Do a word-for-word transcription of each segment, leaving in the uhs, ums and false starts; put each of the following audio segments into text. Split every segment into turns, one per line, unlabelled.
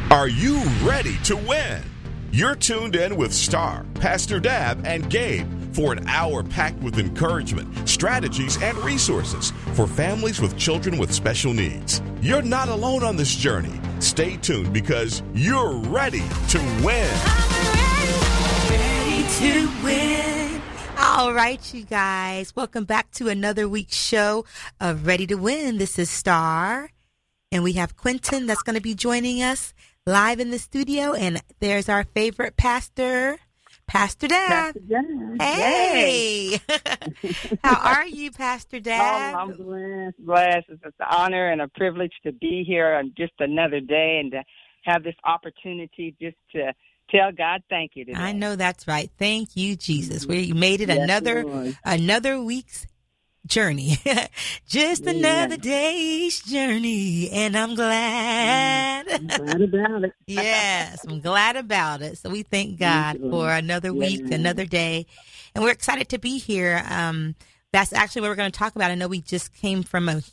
Are you ready to win? You're tuned in with Star, Pastor Dab, and Gabe for an hour packed with encouragement, strategies, and resources for families with children with special needs. You're not alone on this journey. Stay tuned because you're ready to win.
I'm ready, ready to win. All right, you guys. Welcome back to another week's show of Ready to Win. This is Star, and we have Quentin that's going to be joining us live in the studio, and there's our favorite pastor, Pastor Dab.
Pastor Dab.
Hey, how are you, Pastor Dab?
Oh, I'm blessed, blessed. It's an honor and a privilege to be here on just another day and to have this opportunity just to tell God thank you today.
I know that's right. Thank you, Jesus. We made it
yes,
another
Lord.
another week's journey. Just
yeah.
another day's journey, and I'm glad.
I'm glad about it.
Yes, I'm glad about it. So we thank God for another week,
yeah.
another day, and we're excited to be here. Um, that's actually what we're going to talk about. I know we just came from a,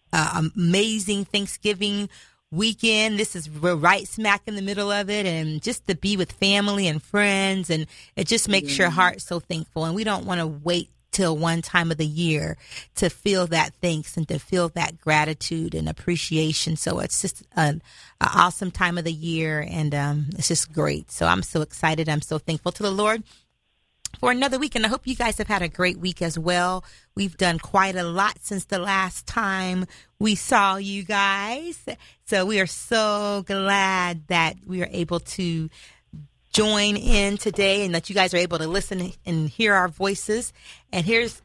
a amazing Thanksgiving weekend. This is we're right smack in the middle of it, and just to be with family and friends, and it just makes yeah. your heart so thankful. And we don't want to wait till one time of the year to feel that thanks and to feel that gratitude and appreciation. So it's just an, an awesome time of the year, and um, it's just great. So I'm so excited. I'm so thankful to the Lord for another week, and I hope you guys have had a great week as well. We've done quite a lot since the last time we saw you guys. So we are so glad that we are able to join in today and that you guys are able to listen and hear our voices. And here's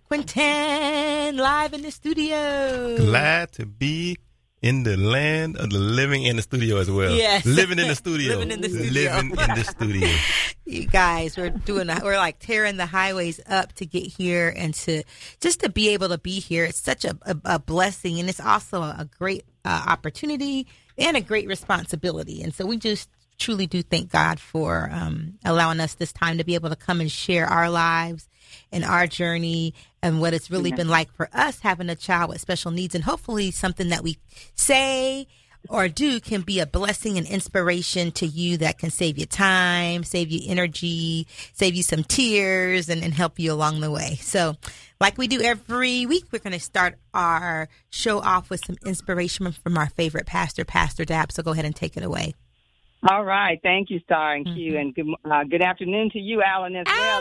Quentin live in the studio.
Glad to be in the land of the living in the studio as well.
Yes.
Living in the studio.
Living in the studio.
Living in the studio.
You guys, we're doing, a, we're like tearing the highways up to get here and to just to be able to be here. It's such a, a, a blessing, and it's also a great uh, opportunity and a great responsibility. And so we just truly do thank God for um, allowing us this time to be able to come and share our lives and our journey and what it's really yeah. been like for us having a child with special needs, and hopefully something that we say or do can be a blessing and inspiration to you that can save you time, save you energy, save you some tears, and, and help you along the way. So like we do every week, we're going to start our show off with some inspiration from our favorite pastor, Pastor Dab. So go ahead and take it away.
All right. Thank you, Star and Q. Mm-hmm. And good, uh, good afternoon to you, Alan, as
Alan!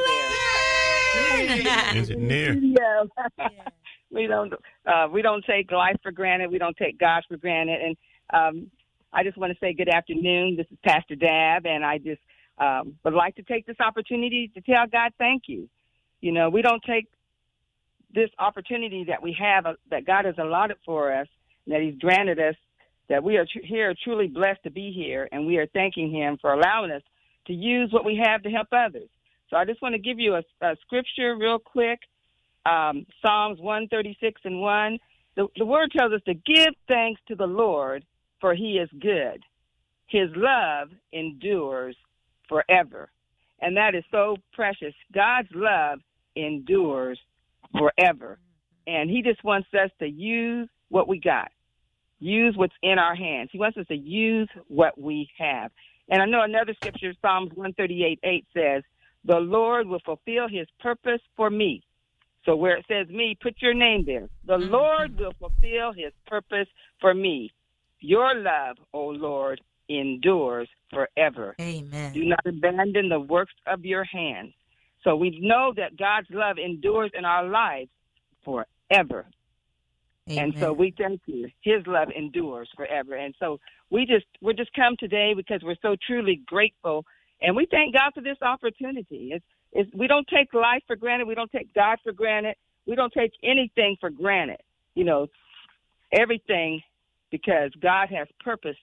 well there.
Engineer.
Yeah. we don't uh, we don't take life for granted. We don't take God for granted. And um, I just want to say good afternoon. This is Pastor Dab, and I just um, would like to take this opportunity to tell God thank you. You know, we don't take this opportunity that we have, uh, that God has allotted for us, that he's granted us, that we are tr- here truly blessed to be here, and we are thanking him for allowing us to use what we have to help others. So I just want to give you a, a scripture real quick, um, Psalms one thirty-six and one. The, the word tells us to give thanks to the Lord, for he is good. His love endures forever. And that is so precious. God's love endures forever. And he just wants us to use what we got. Use what's in our hands. He wants us to use what we have. And I know another scripture, Psalms one thirty-eight eight says, the Lord will fulfill his purpose for me. So where it says me, put your name there. The mm-hmm. Lord will fulfill his purpose for me. Your love, O Lord, endures forever.
Amen.
Do not abandon the works of your hands. So we know that God's love endures in our lives forever.
Amen.
And so we thank you. His love endures forever. And so we just we just come today because we're so truly grateful, and we thank God for this opportunity. It's, it's we don't take life for granted. We don't take God for granted. We don't take anything for granted. You know, everything, because God has purposed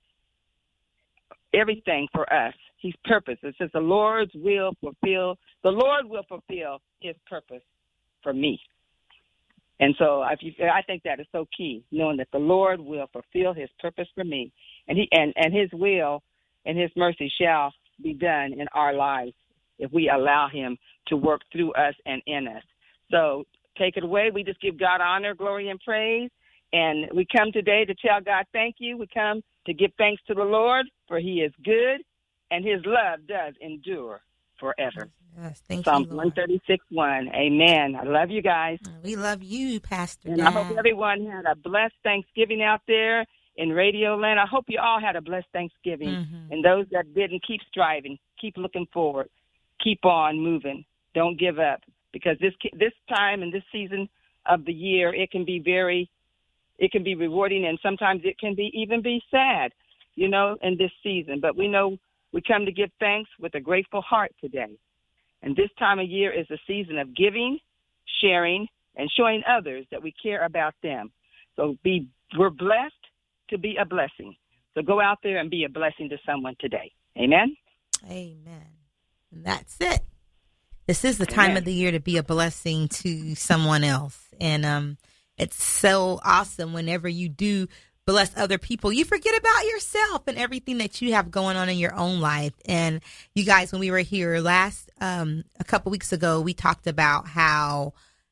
everything for us. He's purposed. It says the Lord's will fulfill. The Lord will fulfill his purpose for me. And so I, I think that is so key, knowing that the Lord will fulfill his purpose for me, and he and, and his will and his mercy shall be done in our lives if we allow him to work through us and in us. So take it away. We just give God honor, glory, and praise, And we come today to tell God thank you. We come to give thanks to the Lord, for he is good, and his love does endure forever.
Yes, thank
Psalm
you, Lord.
one thirty-six, one. Amen. I love you guys.
We love you, Pastor
And
Dad.
I hope everyone had a blessed Thanksgiving out there in Radio Land. I hope you all had a blessed Thanksgiving.
Mm-hmm.
And those that didn't, keep striving. Keep looking forward. Keep on moving. Don't give up. Because this this time and this season of the year, it can be very, it can be rewarding, and sometimes it can be even be sad, you know, in this season. But we know we come to give thanks with a grateful heart today. And this time of year is a season of giving, sharing, and showing others that we care about them. So be we're blessed to be a blessing. So go out there and be a blessing to someone today. Amen?
Amen. And that's it. This is the time
Amen.
of the year to be a blessing to someone else. And um, it's so awesome whenever you do bless other people. You forget about yourself and everything that you have going on in your own life. And you guys, when we were here last, um, a couple weeks ago, we talked about how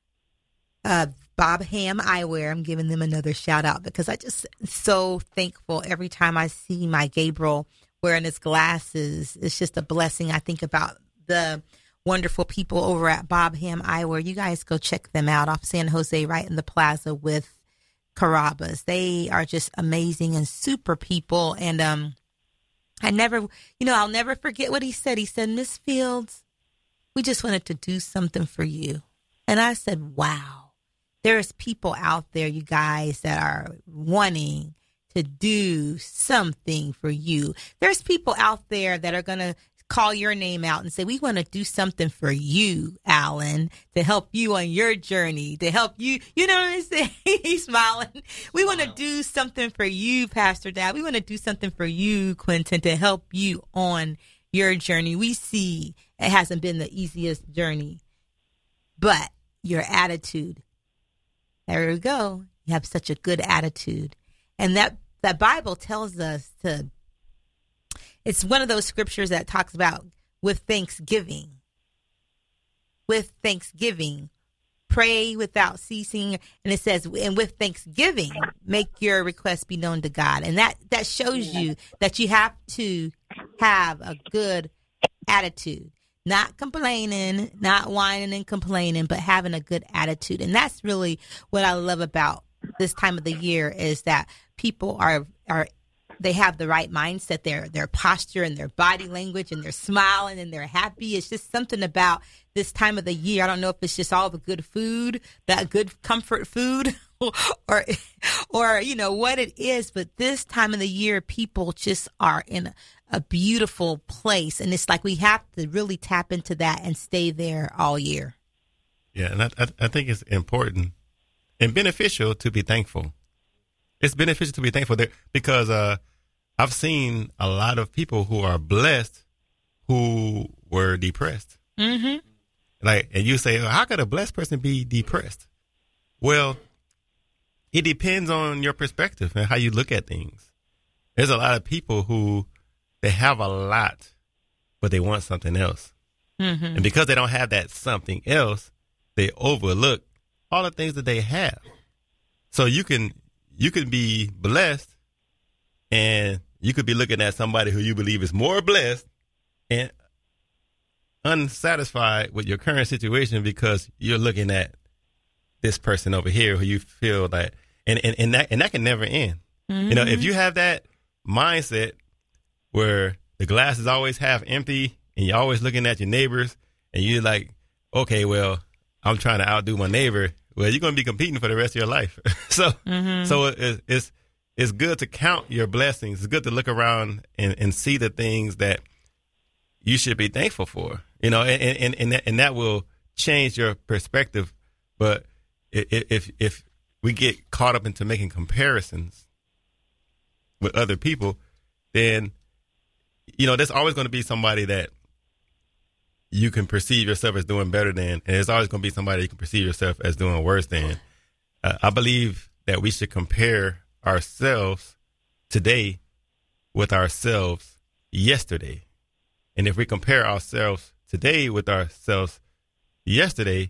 uh, Bob Ham Eyewear, I'm giving them another shout out because I just so thankful every time I see my Gabriel wearing his glasses. It's just a blessing. I think about the wonderful people over at Bob Ham Eyewear. You guys go check them out off San Jose, right in the plaza with Carrabba's. They are just amazing and super people. And um, I never, you know, I'll never forget what he said. He said, Miss Fields, we just wanted to do something for you. And I said, wow. There's people out there, you guys, that are wanting to do something for you. There's people out there that are going to call your name out and say, we want to do something for you, Alan, to help you on your journey, to help you. You know what I'm saying? He's smiling. We want to do something for you, Pastor Dad. We want to do something for you, Quentin, to help you on your journey. We see it hasn't been the easiest journey, but your attitude, there we go. You have such a good attitude. And that, that Bible tells us to, it's one of those scriptures that talks about with thanksgiving. With thanksgiving, pray without ceasing. And it says, and with thanksgiving, make your request be known to God. And that, that shows you that you have to have a good attitude. Not complaining, not whining and complaining, but having a good attitude. And that's really what I love about this time of the year is that people are, are they have the right mindset, their their posture and their body language, and they're smiling and they're happy. It's just something about this time of the year. I don't know if it's just all the good food, that good comfort food, or, or you know, what it is. But this time of the year, people just are in a, a beautiful place. And it's like we have to really tap into that and stay there all year.
Yeah, and I, I, I think it's important and beneficial to be thankful. It's beneficial to be thankful there because uh, I've seen a lot of people who are blessed who were depressed.
Mm-hmm.
Like, and you say, well, how could a blessed person be depressed? Well, it depends on your perspective and how you look at things. There's a lot of people who they have a lot, but they want something else.
Mm-hmm.
And because they don't have that something else, they overlook all the things that they have. So you can you can be blessed and you could be looking at somebody who you believe is more blessed and unsatisfied with your current situation because you're looking at this person over here who you feel that, and, and, and that and that can never end. Mm-hmm. You know, if you have that mindset where the glass is always half empty and you're always looking at your neighbors and you're like, okay, well, I'm trying to outdo my neighbor. Well, you're going to be competing for the rest of your life. so, mm-hmm. so it, it's, it's good to count your blessings. It's good to look around and, and see the things that you should be thankful for, you know, and, and, and, that, and that will change your perspective. But if, if we get caught up into making comparisons with other people, then, you know, there's always going to be somebody that you can perceive yourself as doing better than, and there's always going to be somebody you can perceive yourself as doing worse than. Uh, I believe that we should compare ourselves today with ourselves yesterday. And if we compare ourselves today with ourselves yesterday,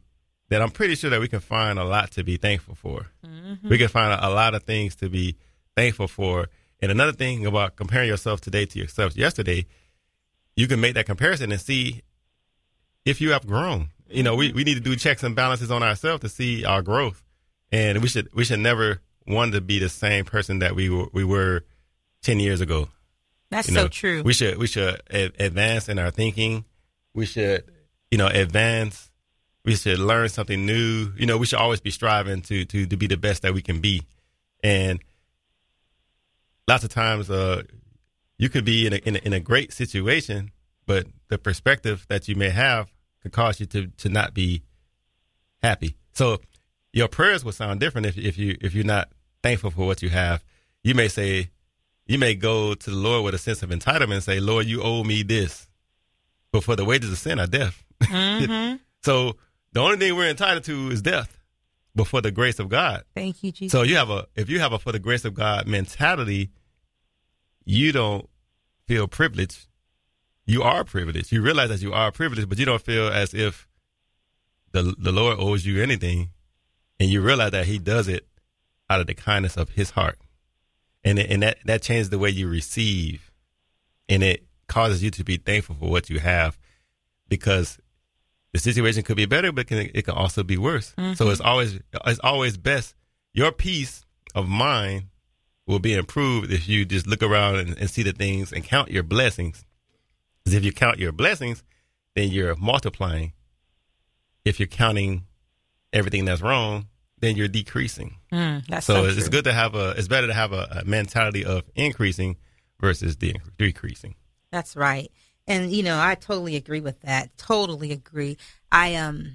that I'm pretty sure that we can find a lot to be thankful for. Mm-hmm. We can find a, a lot of things to be thankful for. And another thing about comparing yourself today to yourself yesterday, you can make that comparison and see if you have grown. You know, we, we need to do checks and balances on ourselves to see our growth. And we should we should never want to be the same person that we were, we were ten years ago.
That's
you know,
so true.
We should we should a- advance in our thinking. We should, you know, advance. We should learn something new. You know, we should always be striving to to to be the best that we can be. And lots of times, uh, you could be in a, in a in a great situation, but the perspective that you may have could cause you to, to not be happy. So your prayers will sound different if if you if you're not thankful for what you have. You may say, you may go to the Lord with a sense of entitlement and say, Lord, you owe me this. But for the wages of sin are death. Mm-hmm. So the only thing we're entitled to is death. But for the grace of God.
Thank you, Jesus.
So you have a if you have a for the grace of God mentality, you don't feel privileged. You are privileged. You realize that you are privileged, but you don't feel as if the the Lord owes you anything. And you realize that he does it out of the kindness of his heart. And it, and that, that changes the way you receive. And it causes you to be thankful for what you have, because the situation could be better, but can, it can also be worse. Mm-hmm. So it's always it's always best. Your peace of mind will be improved if you just look around and, and see the things and count your blessings. Because if you count your blessings, then you're multiplying. If you're counting everything that's wrong, then you're decreasing.
Mm, that's
so
so
it's
true.
good to have a. It's better to have a, a mentality of increasing versus de- decreasing.
That's right. And, you know, I totally agree with that. Totally agree. I, um,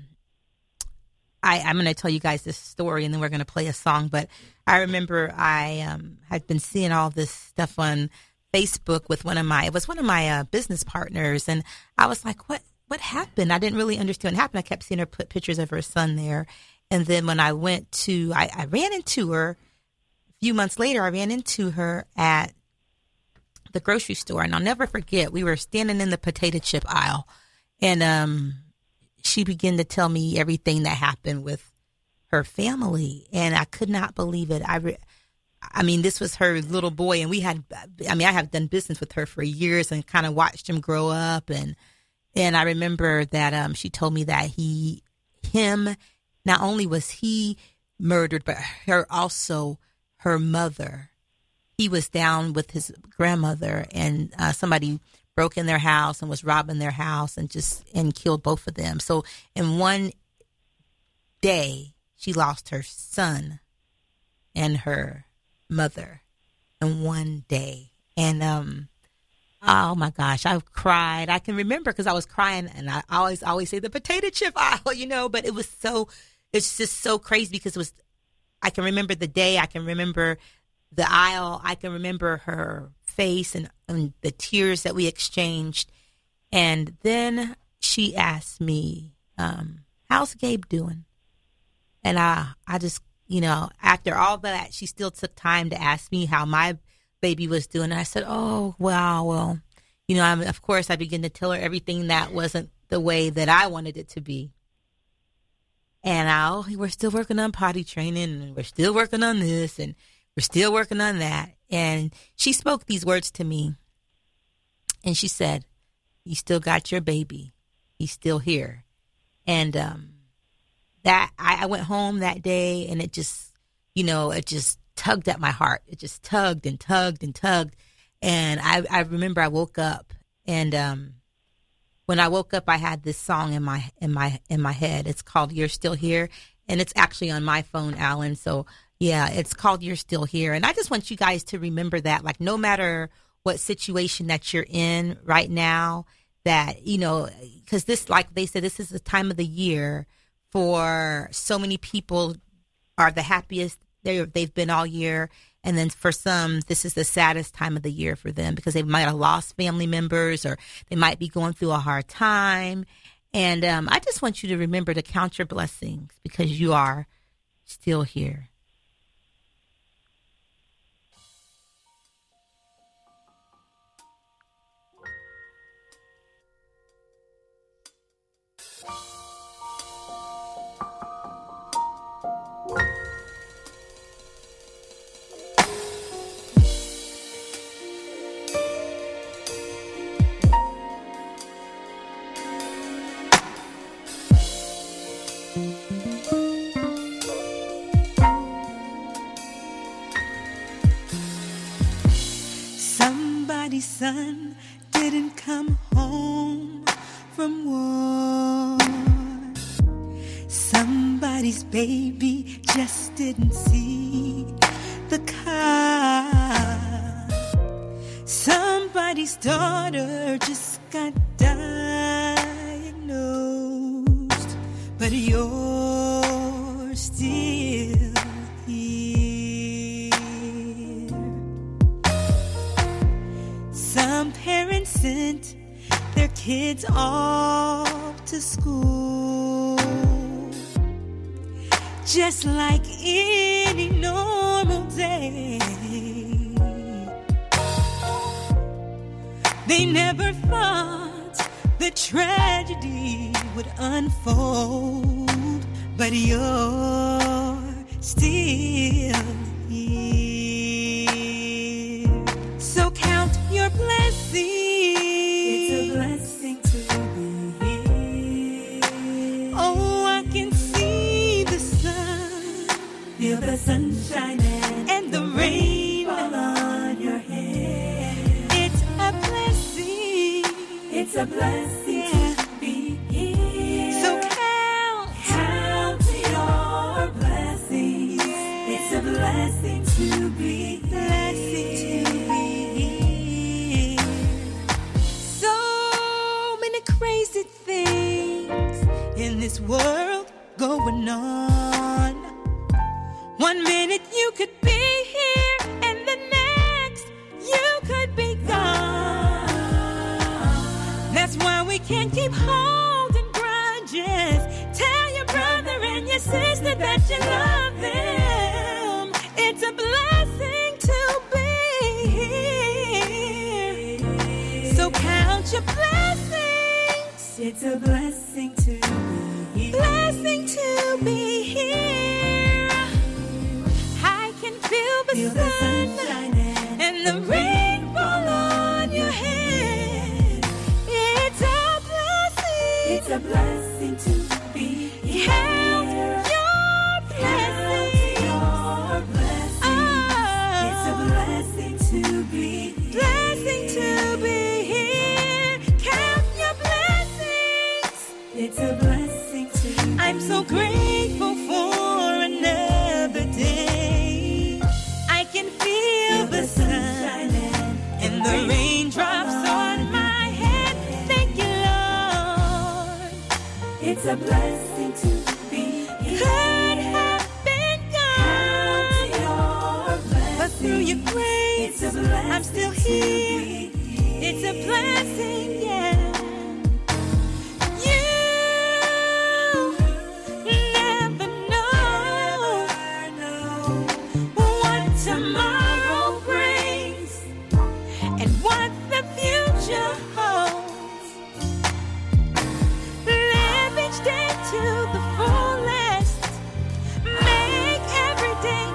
I, I'm going to tell you guys this story and then we're going to play a song. But I remember I, um, had been seeing all this stuff on Facebook with one of my, it was one of my, uh, business partners. And I was like, what, what happened? I didn't really understand what happened. I kept seeing her put pictures of her son there. And then when I went to, I, I ran into her a few months later, I ran into her at the grocery store, and I'll never forget, we were standing in the potato chip aisle, and um, she began to tell me everything that happened with her family, and I could not believe it. I, re- I mean, this was her little boy, and we had, I mean, I have done business with her for years and kind of watched him grow up, and and I remember that um, she told me that he, him, not only was he murdered, but her also, her mother. He was down with his grandmother, and uh, somebody broke in their house and was robbing their house and just and killed both of them. So in one day, she lost her son and her mother in one day. And um, oh my gosh, I cried. I can remember because I was crying, and I always always say the potato chip aisle, you know. But it was so, it's just so crazy because it was. I can remember the day. I can remember the aisle. I can remember her face and, and the tears that we exchanged. And then she asked me, um, how's Gabe doing? And I, I just, you know, after all that, she still took time to ask me how my baby was doing. And I said, oh, wow, well, you know, I'm, of course, I began to tell her everything that wasn't the way that I wanted it to be. And I, oh, we're still working on potty training, and we're still working on this, and we're still working on that. And she spoke these words to me. And she said, you still got your baby. He's still here. And um, that I, I went home that day, and it just, you know, it just tugged at my heart. It just tugged and tugged and tugged. And I, I remember I woke up, and um, when I woke up, I had this song in my in my in my head. It's called "You're Still Here," and it's actually on my phone, Alan. So yeah, it's called "You're Still Here," and I just want you guys to remember that, like, no matter what situation that you're in right now, that, you know, because this, like they said, this is the time of the year for so many people are the happiest they they've been all year. And then for some, this is the saddest time of the year for them because they might have lost family members, or they might be going through a hard time. And um, I just want you to remember to count your blessings because you are still here.
Somebody's son didn't come home from war. Somebody's baby just didn't see the car. Somebody's daughter just got diagnosed, but you're still here. Some parents sent their kids off to school just like any normal day. They never thought the tragedy would unfold, but you're still here. So count your blessings. It's a blessing to be here. Oh, I can see the sun, feel the sunshine and, and the rain fall on your head. It's a blessing. It's a blessing yeah. to be here. So count, count your blessings. Yeah. It's a blessing to be blessing to be here. So many crazy things in this world going on. One minute you could be here, and the next you could be gone. That's why we can't keep holding grudges. Tell your brother and your sister that you love them. It's a blessing to be here. So count your blessings. It's a blessing to be here. Blessing to be here. I can feel the feel sun, the sun and the rain fall on your head. It's a blessing. It's a blessing to be here. Count your blessings. Your blessings. Oh. It's a blessing to be here. Blessing to be here. Count your blessings. It's a blessing to be here. I'm so grateful for another day. I can feel the sun and the raindrops on my head. Thank you, Lord. It's a blessing to be here. Could have been gone, but through your grace, I'm still here. It's a blessing, yeah. Tomorrow brings and what the future holds. Live each day to the fullest. Make every day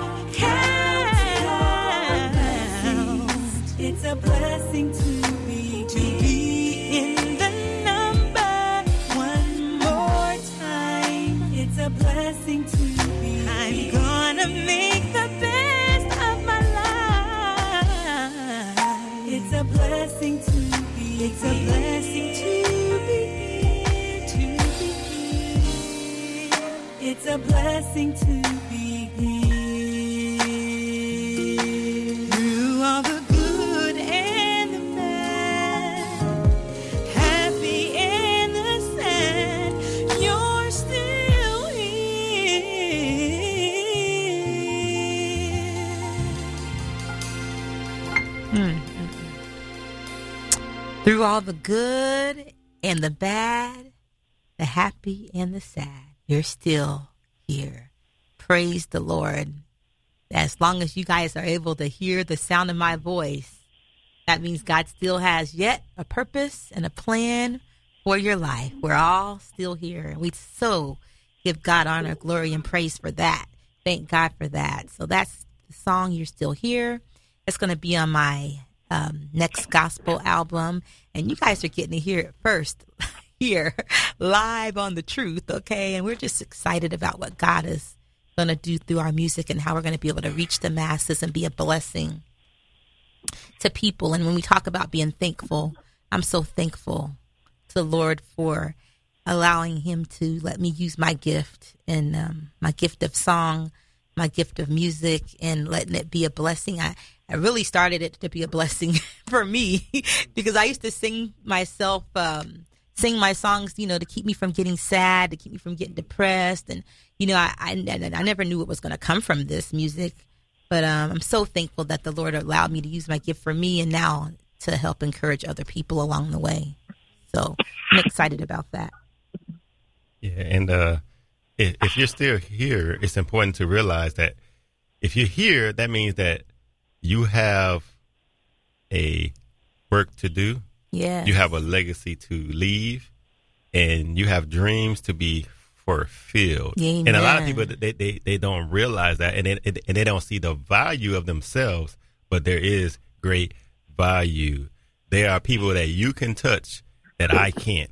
count. It's a blessing to be to be in the number one more time. It's a blessing to be. I'm gonna make the best. It's a blessing to be. It's a blessing to be here, to be here. It's a blessing to be here. Through all the good and the bad, happy and the sad, you're still here. Hmm. Through all the good and the bad, the happy and the sad, you're still here. Praise the Lord. As long as you guys are able to hear the sound of my voice, that means God still has yet a purpose and a plan for your life. We're all still here. And we so give God honor, glory, and praise for that. Thank God for that. So that's the song, You're Still Here. It's going to be on my Um, next gospel album, and you guys are getting to hear it first here live on The Truth, okay? And we're just excited about what God is going to do through our music and how we're going to be able to reach the masses and be a blessing
to people. And when we talk about being thankful, I'm so thankful to the Lord for allowing him to let me use my gift and um, my gift of song, my gift of music, and letting it be a blessing. I, I really started it to be a blessing for me because I used to sing myself, um, sing my songs, you know, to keep me from getting sad, to keep me from getting depressed. And, you know, I, I, I never knew it was going to come from this music. But um, I'm so thankful that the Lord allowed me to use my gift for me and now to help encourage other people along the way. So I'm excited about that.
Yeah, and uh, if, if you're still here, it's important to realize that if you're here, that means that you have a work to do.
Yeah.
You have a legacy to leave, and you have dreams to be fulfilled.
Amen.
And a lot of people, they, they, they don't realize that, and they, and they don't see the value of themselves, but there is great value. There are people that you can touch that I can't.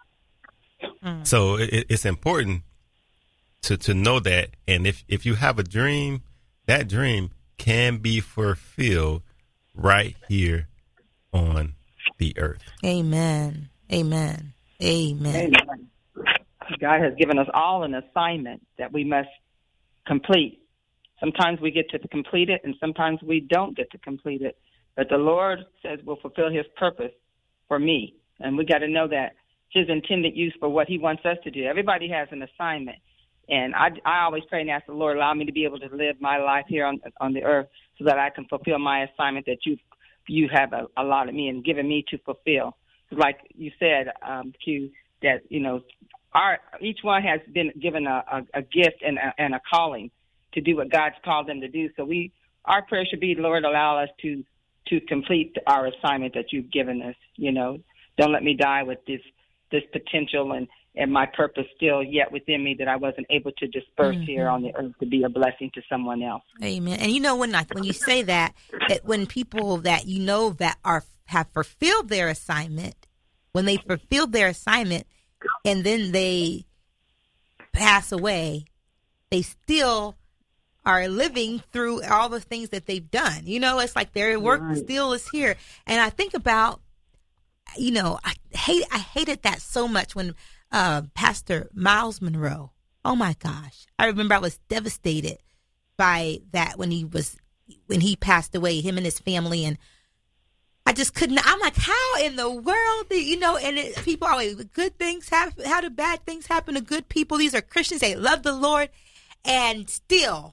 Mm. So it, it's important to, to know that. And if, if you have a dream, that dream can be fulfilled right here on the earth.
Amen. Amen. Amen.
Amen. God has given us all an assignment that we must complete. Sometimes we get to complete it, and sometimes we don't get to complete it. But the Lord says we'll fulfill his purpose for me. And we got to know that his intended use for what he wants us to do. Everybody has an assignment. And I, I always pray and ask the Lord, allow me to be able to live my life here on on the earth so that I can fulfill my assignment that you you have allotted me and given me to fulfill. Like you said, um, Q, that, you know, our each one has been given a, a, a gift and a, and a calling to do what God's called them to do. So we, our prayer should be, Lord, allow us to to complete our assignment that you've given us. You know, don't let me die with this this potential and, and my purpose still yet within me that I wasn't able to disperse mm-hmm. here on the earth to be a blessing to someone else.
Amen. And you know, when I, when you say that, that when people that you know that are have fulfilled their assignment, when they fulfilled their assignment and then they pass away, they still are living through all the things that they've done. You know, it's like their work right. still is here. And I think about, you know, I hate I hated that so much when uh, Pastor Miles Monroe. Oh my gosh, I remember I was devastated by that when he was when he passed away, him and his family, and I just couldn't. I'm like, how in the world, do, you know? And it, people always good things happen. How do bad things happen to good people? These are Christians. They love the Lord, and still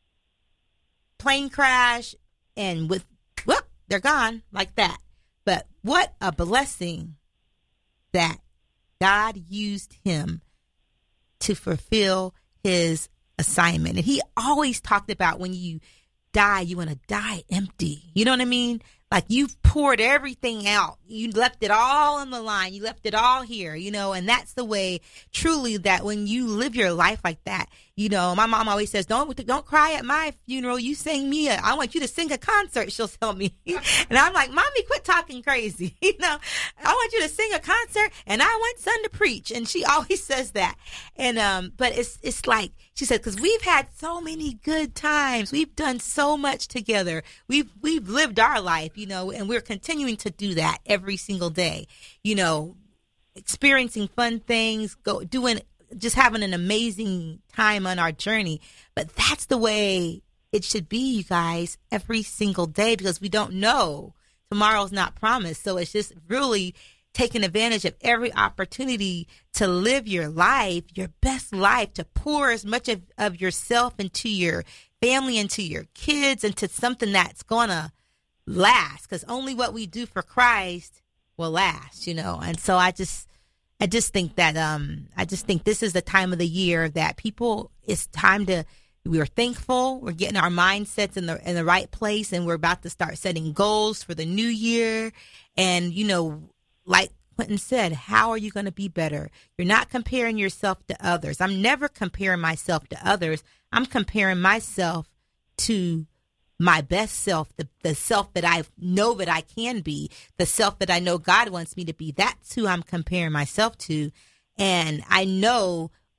plane crash, and with whoop, they're gone like that. But what a blessing that God used him to fulfill his assignment. And he always talked about when you die, you want to die empty. You know what I mean? Like you've poured everything out. You left it all on the line. You left it all here, you know, and that's the way truly that when you live your life like that, you know, my mom always says, don't, don't cry at my funeral. You sing me. A, I want you to sing a concert. She'll tell me. And I'm like, Mommy, quit talking crazy. You know, I want you to sing a concert and I want son to preach. And she always says that. And, um, but it's, it's like, she said, cause we've had so many good times. We've done so much together. We've, we've lived our life, you know, and we're continuing to do that every single day, you know, experiencing fun things, go doing, just having an amazing time on our journey. But that's the way it should be, you guys, every single day, because we don't know. Tomorrow's not promised. So it's just really taking advantage of every opportunity to live your life, your best life, to pour as much of, of yourself into your family, into your kids, into something that's going to last. Because only what we do for Christ will last, you know. And so I just... I just think that um, I just think this is the time of the year that people, it's time to, we're thankful. We're getting our mindsets in the in the right place, and we're about to start setting goals for the new year. And, you know, like Quentin said, how are you going to be better? You're not comparing yourself to others. I'm never comparing myself to others. I'm comparing myself to my best self, the, the self that I know that I can be, the self that I know God wants me to be. That's who I'm comparing myself to. And I know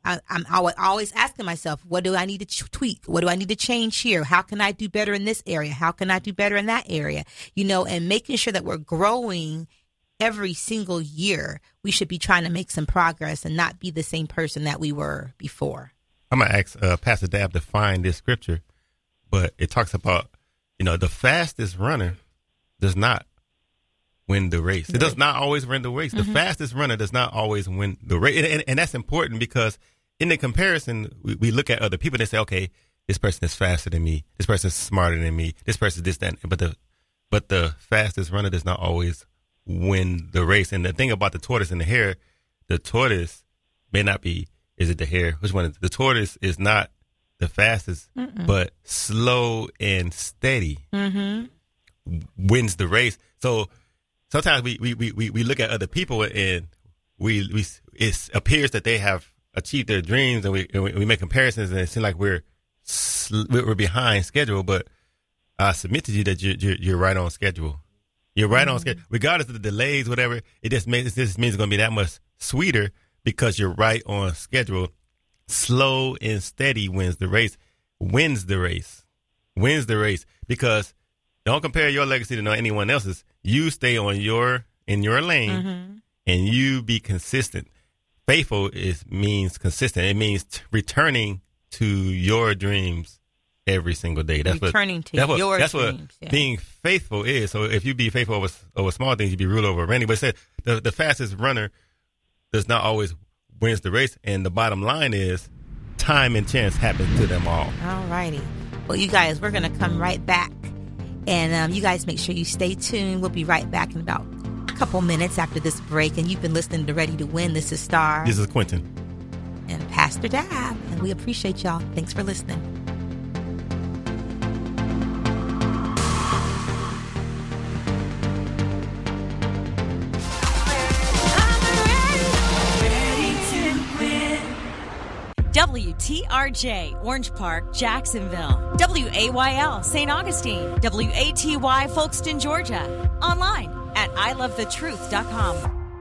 I, I'm always, always asking myself, what do I need to ch- tweak? What do I need to change here? How can I do better in this area? How can I do better in that area? You know, and making sure that we're growing every single year. We should be trying to make some progress and not be the same person that we were before.
I'm going to ask uh, Pastor Dab to find this scripture, but it talks about, you know, the fastest runner does not win the race. It does not always win the race. Mm-hmm. The fastest runner does not always win the race. And, and, and that's important because in the comparison, we, we look at other people and say, okay, this person is faster than me. This person is smarter than me. This person is this, that. But the, but the fastest runner does not always win the race. And the thing about the tortoise and the hare, the tortoise may not be, is it the hare? Which one? Is, the tortoise is not the fastest, Mm-mm. but slow and steady mm-hmm. wins the race. So sometimes we, we, we, we look at other people and we, we it appears that they have achieved their dreams, and we and we make comparisons, and it seems like we're we're behind schedule. But I submit to you that you're you're, you're right on schedule. You're right mm-hmm. on schedule, regardless of the delays, whatever. It just makes it just means it's going to be that much sweeter because you're right on schedule. Slow and steady wins the race. Wins the race. Wins the race. Because don't compare your legacy to no anyone else's. You stay on your in your lane, mm-hmm. and you be consistent. Faithful is means consistent. It means t- returning to your dreams every single day. That's
returning
what,
to
that's what,
your
that's
dreams.
what
yeah.
being faithful is. So if you be faithful over, over small things, you be ruled over many. But it said the, the fastest runner does not always wins the race. And the bottom line is time and chance happen to them all.
All righty. Well, you guys, we're going to come right back. And um, you guys make sure you stay tuned. We'll be right back in about couple minutes after this break, and you've been listening to Ready to Win. This is Star.
This is Quentin.
And Pastor Dab. And we appreciate y'all. Thanks for listening.
W T R J, Orange Park, Jacksonville. W A Y L, Saint Augustine. W A T Y, Folkston, Georgia. Online at I love the truth dot com.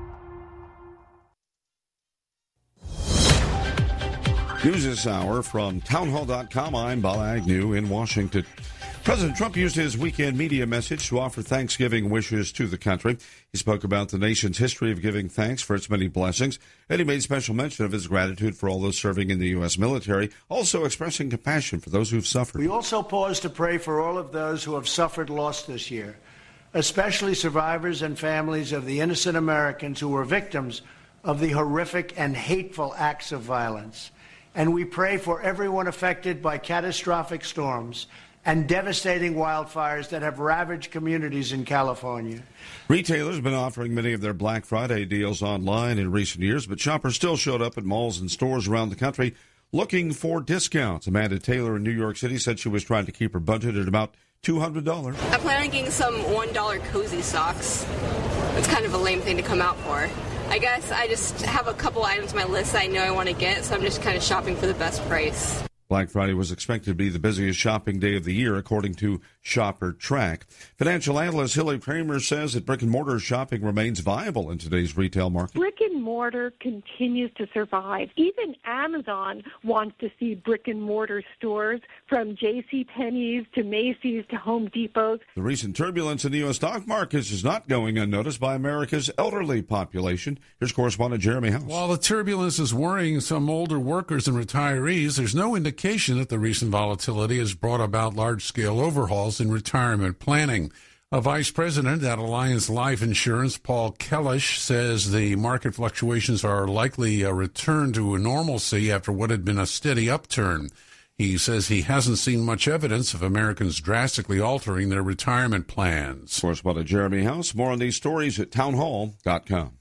News this hour from townhall dot com. I'm Bob Agnew in Washington. President Trump used his weekend media message to offer Thanksgiving wishes to the country. He spoke about the nation's history of giving thanks for its many blessings, and he made special mention of his gratitude for all those serving in the U S military, also expressing compassion for those who've suffered.
We also pause to pray for all of those who have suffered loss this year, especially survivors and families of the innocent Americans who were victims of the horrific and hateful acts of violence. And we pray for everyone affected by catastrophic storms and devastating wildfires that have ravaged communities in California.
Retailers have been offering many of their Black Friday deals online in recent years, but shoppers still showed up at malls and stores around the country looking for discounts. Amanda Taylor in New York City said she was trying to keep her budget at about two hundred dollars.
I plan on getting some one dollar cozy socks. It's kind of a lame thing to come out for. I guess I just have a couple items on my list that I know I want to get, so I'm just kind of shopping for the best price.
Black Friday was expected to be the busiest shopping day of the year, according to Shopper Track. Financial analyst Hilly Kramer says that brick-and-mortar shopping remains viable in today's retail market.
Brick-and-mortar continues to survive. Even Amazon wants to see brick-and-mortar stores, from JCPenney's to Macy's to Home Depot's.
The recent turbulence in the U S stock markets is not going unnoticed by America's elderly population. Here's correspondent Jeremy House.
While the turbulence is worrying some older workers and retirees, there's no indication that the recent volatility has brought about large-scale overhauls in retirement planning. A vice president at Alliance Life Insurance, Paul Kellish, says the market fluctuations are likely a return to a normalcy after what had been a steady upturn. He says he hasn't seen much evidence of Americans drastically altering their retirement plans.
Correspondent Jeremy House. More on these stories at townhall dot com.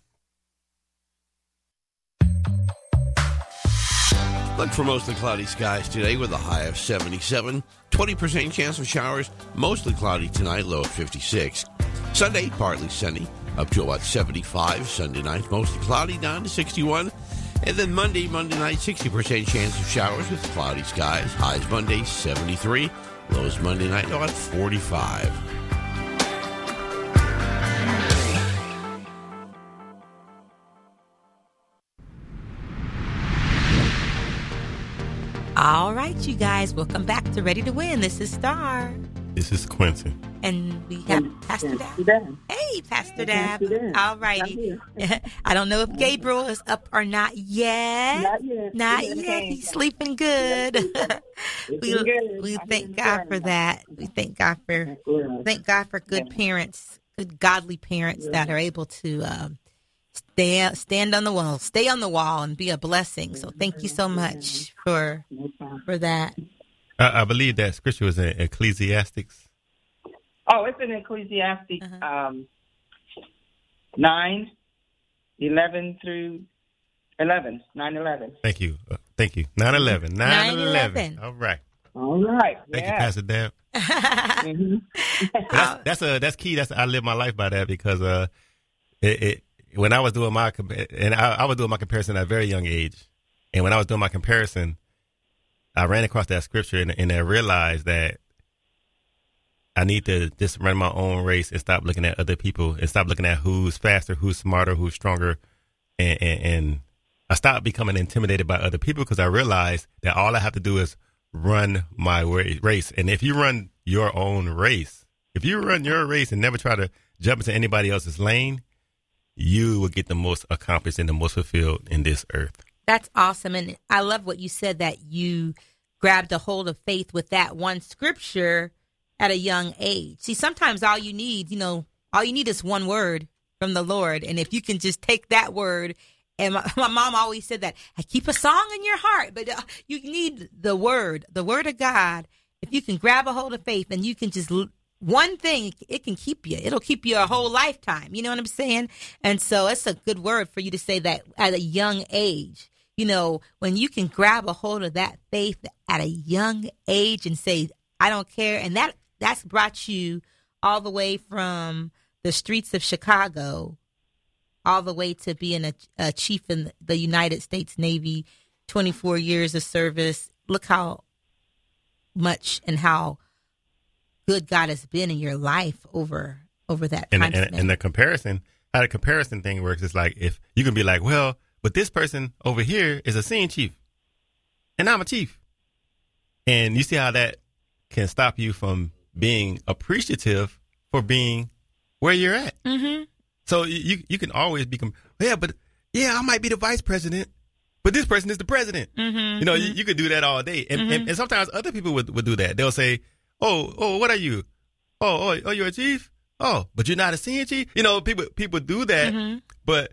Look for mostly cloudy skies today with a high of seventy-seven. twenty percent chance of showers, mostly cloudy tonight, low of fifty-six. Sunday, partly sunny, up to about seventy-five. Sunday night, mostly cloudy, down to sixty-one. And then Monday, Monday night, sixty percent chance of showers with cloudy skies. Highs Monday, seventy-three. Lows Monday night, about forty-five.
All right, you guys, welcome back to Ready to Win. This is Star.
This is Quentin.
And we have
And
Pastor
Pastor
Dab.
Dab.
Hey, Pastor
Hey,
Dab.
Pastor Dab.
All righty. I don't know if Gabriel is up or not yet.
Not yet.
Not
He's in the
yet.
game.
He's sleeping good. we
Sleeping good.
we
I'm
thank
in
God
the
for
game.
that. We thank God for thank God for good parents, good godly parents that are able to um, stay stand on the wall, stay on the wall, and be a blessing. So thank you so much for for that.
I, I believe that scripture was in Ecclesiastics.
Oh, it's in Ecclesiastes
Uh-huh.
um, nine, eleven through eleven, nine, eleven.
Thank you. Uh, thank you. nine eleven. nine eleven.
nine eleven.
All right.
All right.
Thank
yeah.
you, Pastor Dab.
Mhm.
that's that's a that's key. That's I live my life by that because uh, it, it when I was doing my compa- and I, I was doing my comparison at a very young age, and when I was doing my comparison, I ran across that scripture and, and I realized that I need to just run my own race and stop looking at other people and stop looking at who's faster, who's smarter, who's stronger, and and, and I stopped becoming intimidated by other people because I realized that all I have to do is run my wa- race. And if you run your own race, if you run your race and never try to jump into anybody else's lane, you will get the most accomplished and the most fulfilled in this earth.
That's awesome. And I love what you said, that you grabbed a hold of faith with that one scripture at a young age. See, sometimes all you need, you know, all you need is one word from the Lord. And if you can just take that word, and my, my mom always said that, I keep a song in your heart, but uh, you need the word, the word of God. If you can grab a hold of faith and you can just, one thing, it can keep you. It'll keep you a whole lifetime. You know what I'm saying? And so it's a good word for you to say that at a young age. You know, when you can grab a hold of that faith at a young age and say, I don't care. And that that's brought you all the way from the streets of Chicago all the way to being a, a chief in the United States Navy, twenty-four years of service. Look how much and how good God has been in your life over over that
And,
time
and,
span.
and the comparison, how the comparison thing works is like if you can be like, well, but this person over here is a scene chief and I'm a chief. And you see how that can stop you from being appreciative for being where you're at.
Mm-hmm.
So you you can always be, yeah, but yeah, I might be the vice president, but this person is the president.
Mm-hmm.
You know, you, you could do that all day. And,
Mm-hmm.
and, and sometimes other people would, would do that. They'll say, oh, oh, what are you? Oh, oh, oh, you're a chief? Oh, but you're not a senior chief? You know, people people do that.
Mm-hmm.
But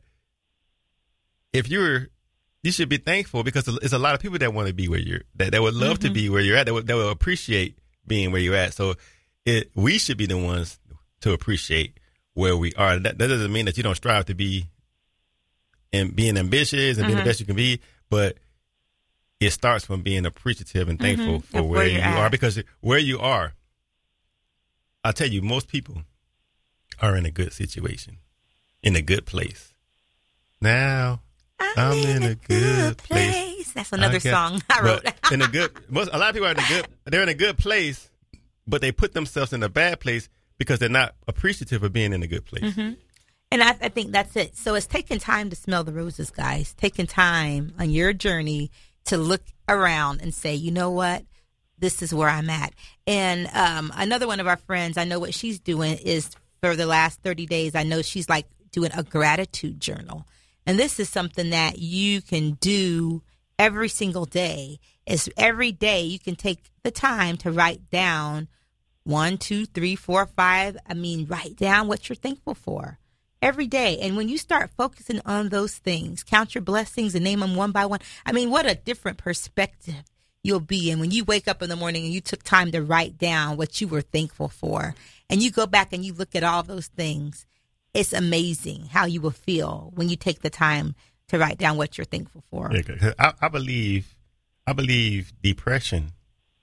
if you're, you should be thankful because there's a lot of people that want to be where you're, that, that would love
Mm-hmm.
to be where you're at, that would, that would appreciate being where you're at. So it, we should be the ones to appreciate where we are. That, that doesn't mean that you don't strive to be and being ambitious and being
Mm-hmm.
the best you can be, but it starts from being appreciative and thankful
Mhm.
for
Of
where,
where
you
you're
are.
at.
Because where you are, I'll tell you, most people are in a good situation, in a good place. Now I'm, in, a good place.
That's another
I get-
song I wrote.
But in a good, most, a lot of people are in a good, they're in a good place, but they put themselves in a bad place because they're not appreciative of being in a good place.
Mm-hmm. And I, I think that's it. So it's taking time to smell the roses, guys. Taking time on your journey to look around and say, you know what? This is where I'm at. And um, another one of our friends, I know what she's doing is for the last thirty days, I know she's like doing a gratitude journal. And this is something that you can do every single day. Is every day you can take the time to write down one, two, three, four, five. I mean, write down what you're thankful for every day. And when you start focusing on those things, count your blessings and name them one by one. I mean, what a different perspective you'll be in when you wake up in the morning and you took time to write down what you were thankful for. And you go back and you look at all those things. It's amazing how you will feel when you take the time to write down what you're thankful for.
Yeah, 'cause I, I believe, I believe depression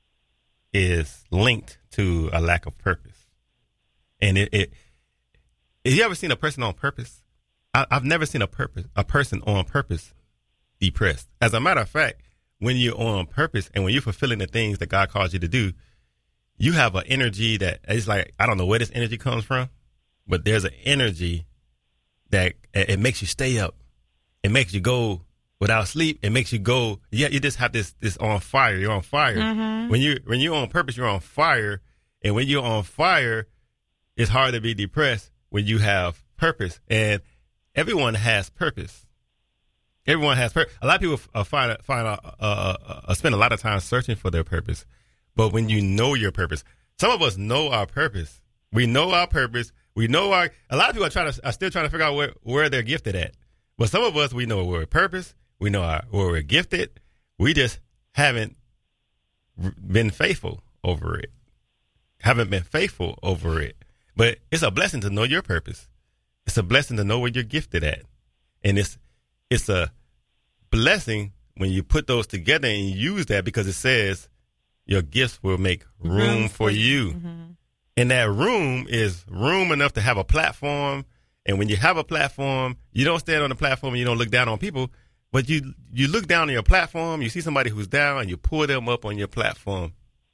is linked to a lack of purpose. And it, it have you ever seen a person on purpose? I, I've never seen a purpose, a person on purpose depressed. As a matter of fact, when you're on purpose and when you're fulfilling the things that God calls you to do, you have an energy that it's like, I don't know where this energy comes from, but there's an energy that it makes you stay up. It makes you go without sleep, it makes you go. Yeah, you just have this this on fire. You're on fire.
Mm-hmm.
When you when you're on purpose, you're on fire. And when you're on fire, it's hard to be depressed when you have purpose. And everyone has purpose. Everyone has purpose. A lot of people uh, find find uh, uh, uh, spend a lot of time searching for their purpose. But when you know your purpose, some of us know our purpose. We know our purpose. We know our. A lot of people are trying to are still trying to figure out where, where they're gifted at. But some of us, we know where we're purpose. We know our, where we're gifted. We just haven't been faithful over it. Haven't been faithful over it. But it's a blessing to know your purpose. It's a blessing to know where you're gifted at. And it's it's a blessing when you put those together and you use that, because it says your gifts will make room, room for you. Mm-hmm. And that room is room enough to have a platform. And when you have a platform, you don't stand on the platform and you don't look down on people, but you you look down on your platform, you see somebody who's down, and you pull them up on your platform.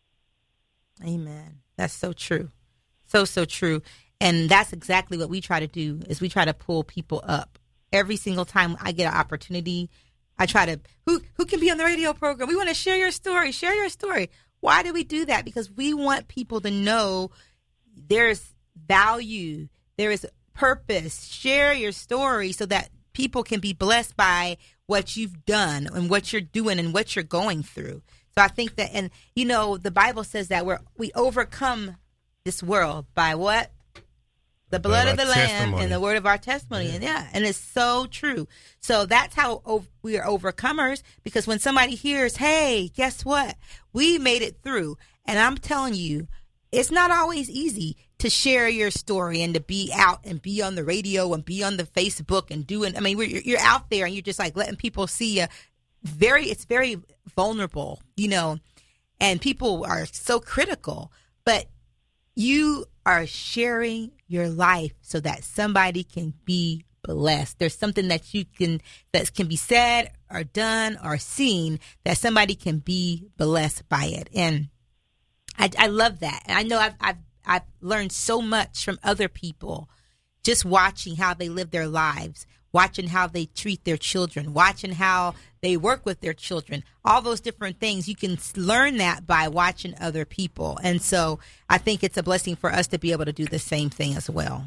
Amen. That's so true. So, so true. And that's exactly what we try to do, is we try to pull people up. Every single time I get an opportunity, I try to, who who can be on the radio program? We want to share your story. Share your story. Why do we do that? Because we want people to know there's value. There is purpose. Share your story so that people can be blessed by what you've done and what you're doing and what you're going through. So I think that, and you know, the Bible says that we're, we overcome this world by what? The blood of the Lamb and the word of our testimony. Yeah. And yeah, and it's so true. So that's how o- we are overcomers, because when somebody hears, hey, guess what? We made it through. And I'm telling you, it's not always easy to share your story and to be out and be on the radio and be on the Facebook and doing, I mean, we're, you're out there and you're just like letting people see you. Very, it's very vulnerable, you know, and people are so critical, but you are sharing your life so that somebody can be blessed. There's something that you can, that can be said or done or seen that somebody can be blessed by it. And I, I love that. And I know I've, I've, I've learned so much from other people, just watching how they live their lives, watching how they treat their children, watching how they work with their children, all those different things. You can learn that by watching other people. And so I think it's a blessing for us to be able to do the same thing as well.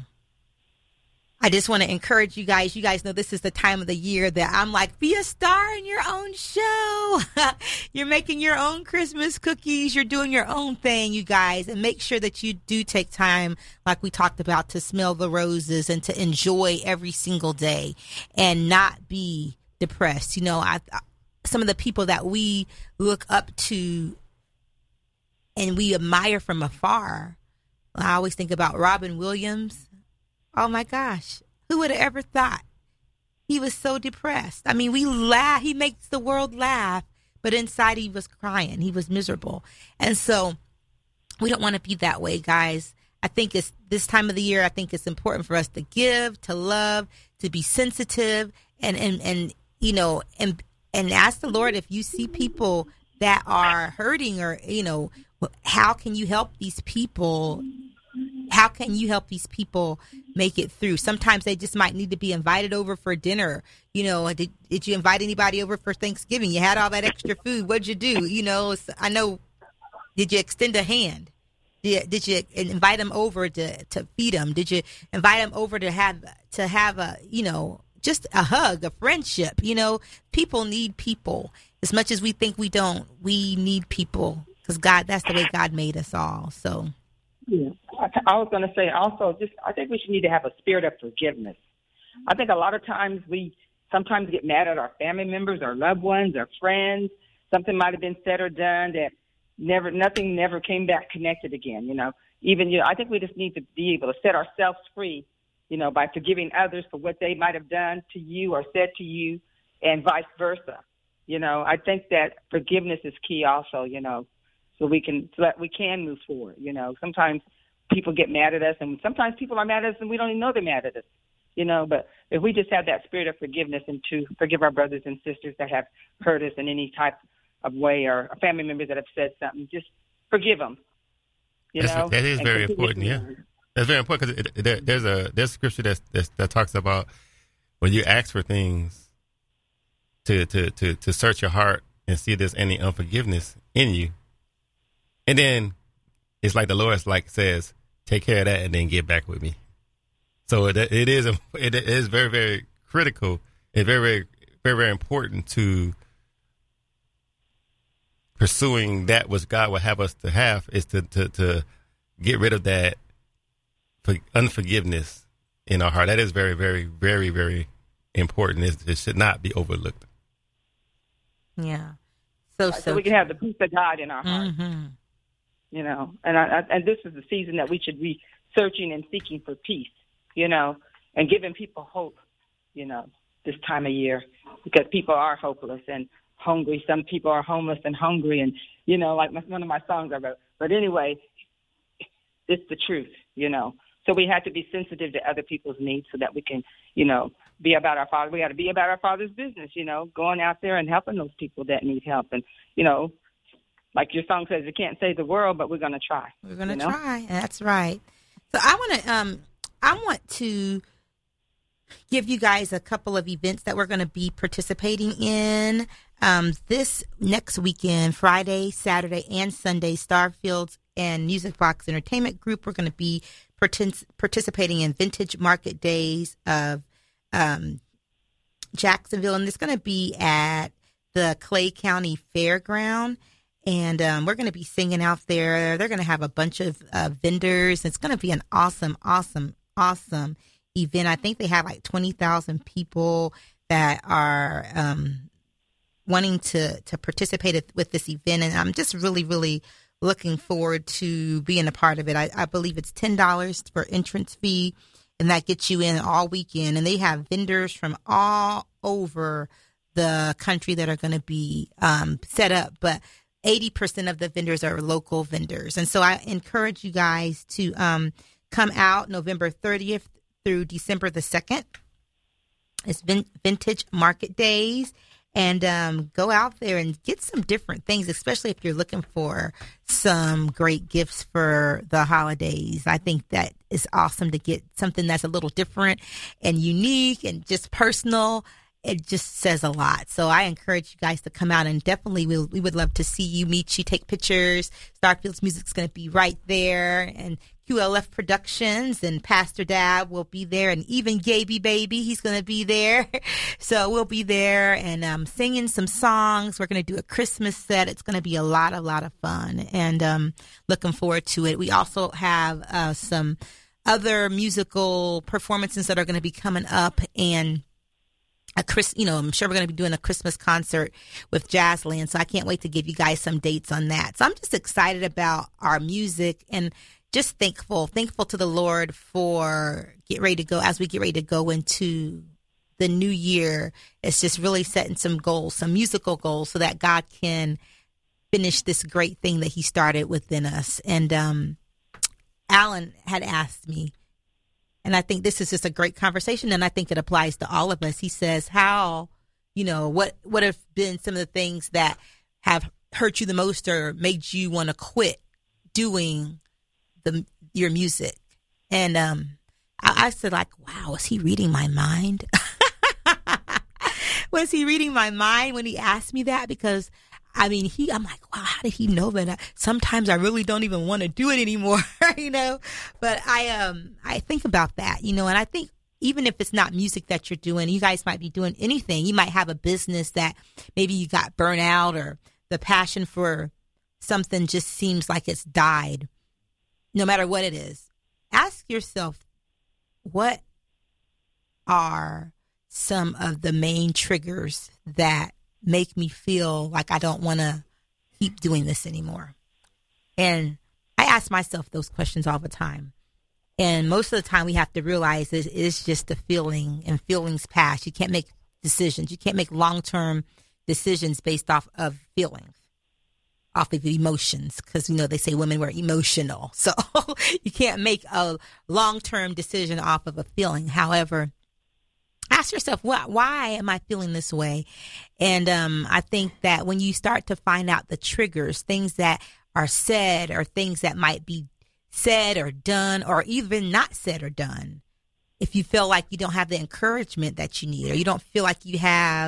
I just want to encourage you guys. You guys know this is the time of the year that I'm like, be a star in your own show. You're making your own Christmas cookies. You're doing your own thing, you guys. And make sure that you do take time, like we talked about, to smell the roses and to enjoy every single day and not be depressed. You know, I, some of the people that we look up to and we admire from afar, I always think about Robin Williams. Oh my gosh, who would have ever thought he was so depressed? I mean, we laugh, he makes the world laugh, but inside he was crying. He was miserable. And so we don't want to be that way, guys. I think it's this time of the year, I think it's important for us to give, to love, to be sensitive, and, and, and you know, and, and ask the Lord, if you see people that are hurting, or, you know, how can you help these people? How can you help these people make it through? Sometimes they just might need to be invited over for dinner. You know, did, did you invite anybody over for Thanksgiving? You had all that extra food. What'd you do? You know, I know, did you extend a hand? Did, did you invite them over to, to feed them? Did you invite them over to have, to have a, you know, just a hug, a friendship? You know, people need people. As much as we think we don't, we need people, because God, that's the way God made us all. So.
Yeah, I was going to say also, just I think we should need to have a spirit of forgiveness. I think a lot of times we sometimes get mad at our family members, our loved ones, our friends. Something might have been said or done that never, nothing never came back connected again. You know, even you know, I think we just need to be able to set ourselves free, you know, by forgiving others for what they might have done to you or said to you, and vice versa. You know, I think that forgiveness is key also. You know. So we can, so that we can move forward. You know, sometimes people get mad at us, and sometimes people are mad at us, and we don't even know they're mad at us. You know, but if we just have that spirit of forgiveness and to forgive our brothers and sisters that have hurt us in any type of way, or family members that have said something, just forgive them. You
That's,
know,
that is very important. Yeah, that's very important, because there, there's a there's a scripture that that talks about when you ask for things to, to, to, to search your heart and see if there's any unforgiveness in you. And then it's like the Lord like says, take care of that and then get back with me. So it, it is a, it is very, very critical and very, very, very, very important to pursuing that which God would have us to have is to, to, to get rid of that unforgiveness in our heart. That is very, very, very, very important. It, it should not be overlooked.
Yeah. So, so,
so we can have the peace of God in our heart.
Mm-hmm.
You know, and I, and this is the season that we should be searching and seeking for peace, you know, and giving people hope, you know, this time of year, because people are hopeless and hungry. Some people are homeless and hungry, and, you know, like my, one of my songs I wrote. But anyway, it's the truth, you know. So we have to be sensitive to other people's needs so that we can, you know, be about our Father. We got to be about our Father's business, you know, going out there and helping those people that need help. And, you know, like your song says, you can't save the world, but we're going to try.
We're going to
you know?
try. That's right. So I want to, um, I want to give you guys a couple of events that we're going to be participating in um, this next weekend, Friday, Saturday, and Sunday. Starfields and Music Box Entertainment Group. We're going to be partic- participating in Vintage Market Days of um, Jacksonville, and it's going to be at the Clay County Fairground. And um, we're going to be singing out there. They're going to have a bunch of uh, vendors. It's going to be an awesome, awesome, awesome event. I think they have like twenty thousand people that are um, wanting to, to participate with this event. And I'm just really, really looking forward to being a part of it. I, I believe it's ten dollars for entrance fee, and that gets you in all weekend. And they have vendors from all over the country that are going to be um, set up. But eighty percent of the vendors are local vendors. And so I encourage you guys to um, come out November thirtieth through December the second. It's vin- Vintage Market Days. And um, go out there and get some different things, especially if you're looking for some great gifts for the holidays. I think that is awesome to get something that's a little different and unique and just personal. It just says a lot. So I encourage you guys to come out, and definitely we we'll, we would love to see you, meet you, take pictures. Starfield's Music's going to be right there, and Q L F Productions and Pastor Dab will be there, and even Gaby Baby, he's going to be there. So we'll be there and um, singing some songs. We're going to do a Christmas set. It's going to be a lot, a lot of fun, and um, looking forward to it. We also have uh, some other musical performances that are going to be coming up, and a Chris, you know, I'm sure we're going to be doing a Christmas concert with Jazzland, so I can't wait to give you guys some dates on that. So I'm just excited about our music and just thankful, thankful to the Lord for get ready to go as we get ready to go into the new year. It's just really setting some goals, some musical goals, so that God can finish this great thing that He started within us. And um, Alan had asked me, and I think this is just a great conversation, and I think it applies to all of us. He says, how, you know, what, what have been some of the things that have hurt you the most or made you want to quit doing the your music? And um, I, I said, like, wow, was he reading my mind? Was he reading my mind when he asked me that? Because I mean, he, I'm like, wow, how did he know that? I, sometimes I really don't even want to do it anymore, you know, but I, um, I think about that, you know, and I think even if it's not music that you're doing, you guys might be doing anything. You might have a business that maybe you got burnt out, or the passion for something just seems like it's died. No matter what it is, ask yourself, what are some of the main triggers that make me feel like I don't want to keep doing this anymore? And I ask myself those questions all the time. And most of the time we have to realize it is just a feeling, and feelings pass. You can't make decisions. You can't make long-term decisions based off of feelings, off of emotions, because, you know, they say women were emotional. So you can't make a long-term decision off of a feeling. However, ask yourself, why, why am I feeling this way? And um, I think that when you start to find out the triggers, things that are said or things that might be said or done, or even not said or done, if you feel like you don't have the encouragement that you need, or you don't feel like you have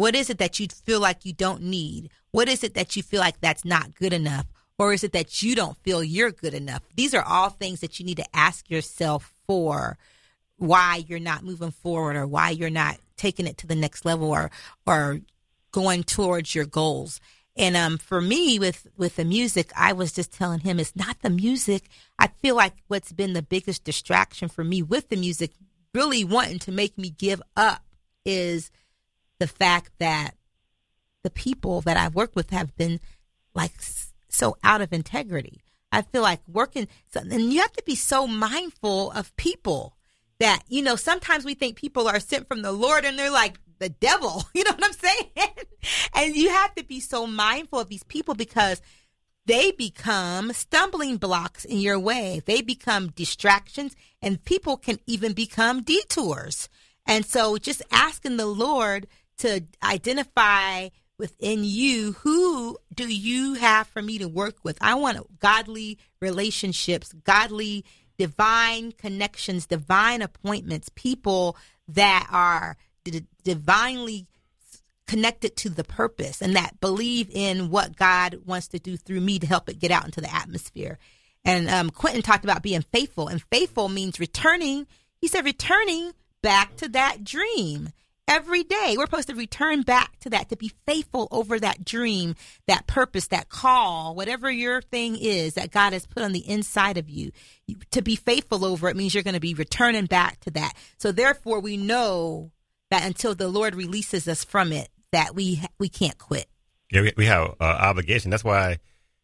What is it that you feel like you don't need? What is it that you feel like that's not good enough? Or is it that you don't feel you're good enough? These are all things that you need to ask yourself for why you're not moving forward or why you're not taking it to the next level or or going towards your goals. And um, for me, with, with the music, I was just telling him it's not the music. I feel like what's been the biggest distraction for me with the music, really wanting to make me give up, is the fact that the people that I've worked with have been like so out of integrity. I feel like working, and you have to be so mindful of people that, you know, sometimes we think people are sent from the Lord and they're like the devil, you know what I'm saying? And you have to be so mindful of these people because they become stumbling blocks in your way. They become distractions, and people can even become detours. And so just asking the Lord to identify within you, who do you have for me to work with? I want godly relationships, godly divine connections, divine appointments, people that are d- divinely connected to the purpose and that believe in what God wants to do through me to help it get out into the atmosphere. And um, Quentin talked about being faithful, and faithful means returning. He said returning back to that dream. Every day, we're supposed to return back to that, to be faithful over that dream, that purpose, that call, whatever your thing is that God has put on the inside of you. You to be faithful over it means you're going to be returning back to that. So therefore, we know that until the Lord releases us from it, that we we can't quit.
Yeah, we, we have uh, obligation. That's why